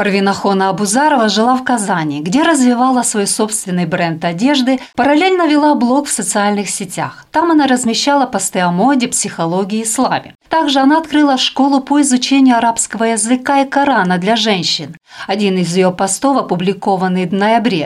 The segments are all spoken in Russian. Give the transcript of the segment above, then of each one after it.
Парвина Хона Абузарова жила в Казани, где развивала свой собственный бренд одежды, параллельно вела блог в социальных сетях. Там она размещала посты о моде, психологии и исламе. Также она открыла школу по изучению арабского языка и Корана для женщин. Один из ее постов, опубликованный в ноябре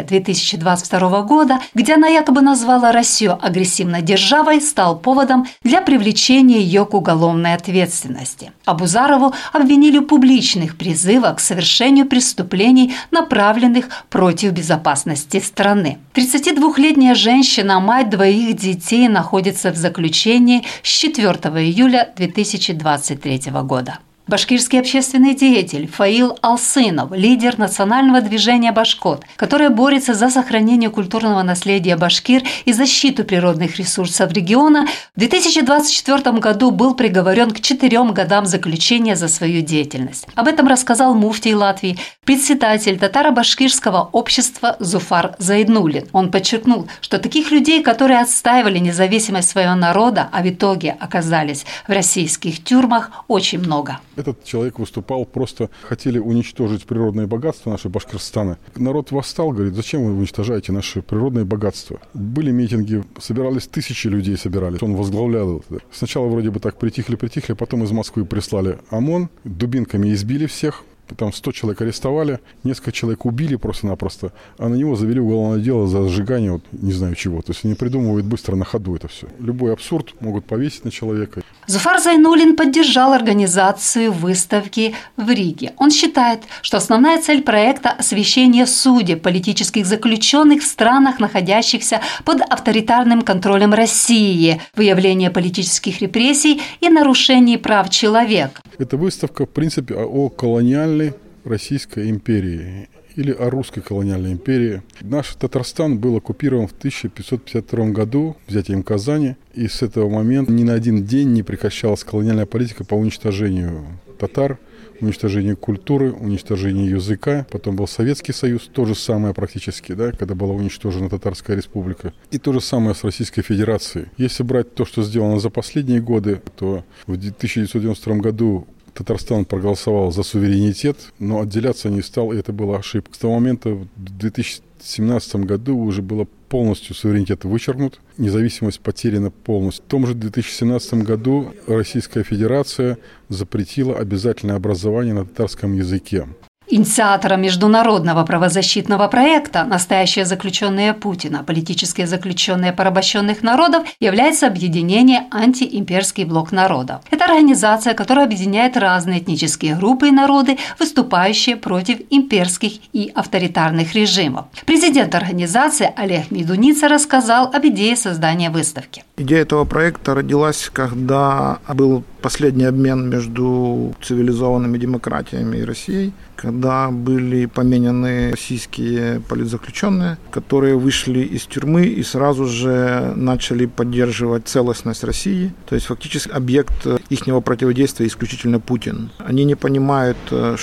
2022 года, где она якобы назвала Россию агрессивной державой, стал поводом для привлечения ее к уголовной ответственности. Абузарову обвинили в публичных призывах к совершению преступлений, направленных против безопасности страны. 32-летняя женщина, мать двоих детей, находится в заключении с 4 июля 2023 года. Башкирский общественный деятель Фаил Алсынов, лидер национального движения «Башкот», которое борется за сохранение культурного наследия башкир и защиту природных ресурсов региона, в 2024 году был приговорен к 4 годам заключения за свою деятельность. Об этом рассказал муфтий Латвии, председатель татаро-башкирского общества Зуфар Зайднуллин. Он подчеркнул, что таких людей, которые отстаивали независимость своего народа, а в итоге оказались в российских тюрьмах, очень много. Этот человек выступал, просто хотели уничтожить природные богатства нашего Башкирстана. Народ восстал, говорит, зачем вы уничтожаете наши природные богатства? Были митинги, собирались тысячи людей, он возглавлял это. Сначала вроде бы так притихли, потом из Москвы прислали ОМОН, дубинками избили всех. Там 100 человек арестовали, несколько человек убили просто-напросто, а на него завели уголовное дело за сжигание, не знаю чего. То есть они придумывают быстро на ходу это все. Любой абсурд могут повесить на человека. Зуфар Зайднуллин поддержал организацию выставки в Риге. Он считает, что основная цель проекта – освещение судеб политических заключенных в странах, находящихся под авторитарным контролем России, выявление политических репрессий и нарушений прав человека. Эта выставка, в принципе, о колониальной Российской империи или о русской колониальной империи. Наш Татарстан был оккупирован в 1552 году взятием Казани, и с этого момента ни на один день не прекращалась колониальная политика по уничтожению татар, уничтожению культуры, уничтожению языка. Потом был Советский Союз, то же самое практически, когда была уничтожена Татарская Республика. И то же самое с Российской Федерацией. Если брать то, что сделано за последние годы, то в 1992 году Татарстан проголосовал за суверенитет, но отделяться не стал, и это была ошибка. С того момента, в 2017 году, уже было полностью суверенитет вычеркнут, независимость потеряна полностью. В том же 2017 году Российская Федерация запретила обязательное образование на татарском языке. Инициатором международного правозащитного проекта «Настоящие заключенные Путина. Политические заключенные порабощенных народов» является объединение «Антиимперский блок народов». Это организация, которая объединяет разные этнические группы и народы, выступающие против имперских и авторитарных режимов. Президент организации Олег Медуница рассказал об идее создания выставки. Идея этого проекта родилась, когда был последний обмен между цивилизованными демократиями и Россией, когда были поменены российские политзаключенные, которые вышли из тюрьмы и сразу же начали поддерживать целостность России. То есть фактически объект ихнего противодействия исключительно Путин. Они не понимают,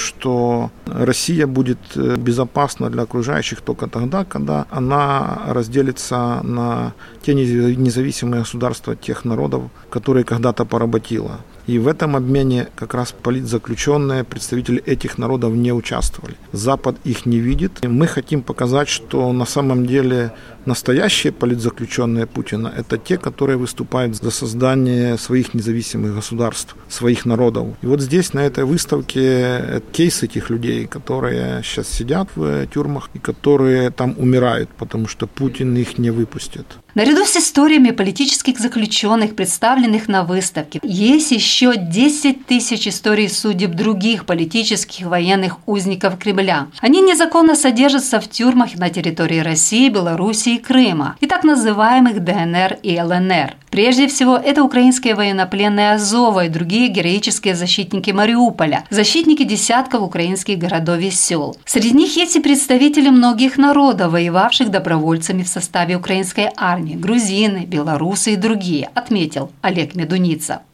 что Россия будет безопасна для окружающих только тогда, когда она разделится на те независимые государства тех народов, которые когда-то поработила. И в этом обмене как раз политзаключенные, представители этих народов не участвовали. Запад их не видит. И мы хотим показать, что на самом деле настоящие политзаключенные Путина – это те, которые выступают за создание своих независимых государств, своих народов. И вот здесь, на этой выставке, кейс этих людей, которые сейчас сидят в тюрьмах и которые там умирают, потому что Путин их не выпустит. Наряду с историями политических заключенных, представленных на выставке, есть еще 10 тысяч историй судеб других политических военных узников Кремля. Они незаконно содержатся в тюрьмах на территории России, Белоруссии и Крыма, и так называемых ДНР и ЛНР. Прежде всего, это украинские военнопленные Азова и другие героические защитники Мариуполя, защитники десятков украинских городов и сел. Среди них есть и представители многих народов, воевавших добровольцами в составе украинской армии, грузины, белорусы и другие, отметил Олег Медуница.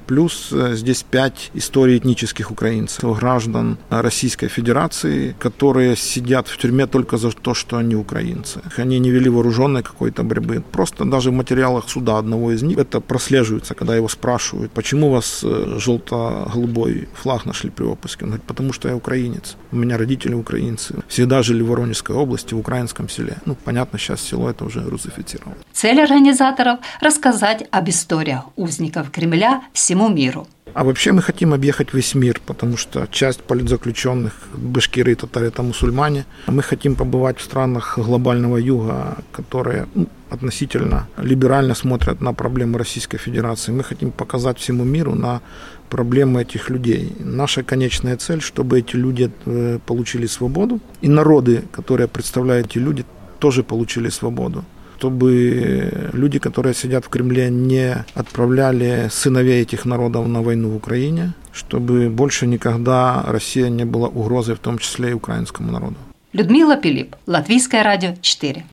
Плюс здесь 5 историй этнических украинцев, граждан Российской Федерации, которые сидят в тюрьме только за то, что они украинцы. Они не вели вооруженной какой-то борьбы. Просто даже в материалах суда одного из них это прослеживается, когда его спрашивают, почему у вас желто-голубой флаг нашли при обыске. Он говорит, потому что я украинец. У меня родители украинцы. Всегда жили в Воронежской области, в украинском селе. Понятно, сейчас село это уже русифицировано. Цель организаторов – рассказать об историях узников Кремля всему миру. А вообще мы хотим объехать весь мир, потому что часть политзаключенных башкиры, татары – это мусульмане. Мы хотим побывать в странах глобального юга, которые относительно либерально смотрят на проблемы Российской Федерации. Мы хотим показать всему миру на проблемы этих людей. Наша конечная цель, чтобы эти люди получили свободу, и народы, которые представляют эти люди, тоже получили свободу. Чтобы люди, которые сидят в Кремле, не отправляли сыновей этих народов на войну в Украине, чтобы больше никогда Россия не была угрозой, в том числе и украинскому народу. Людмила Пилип, Латвийское радио 4.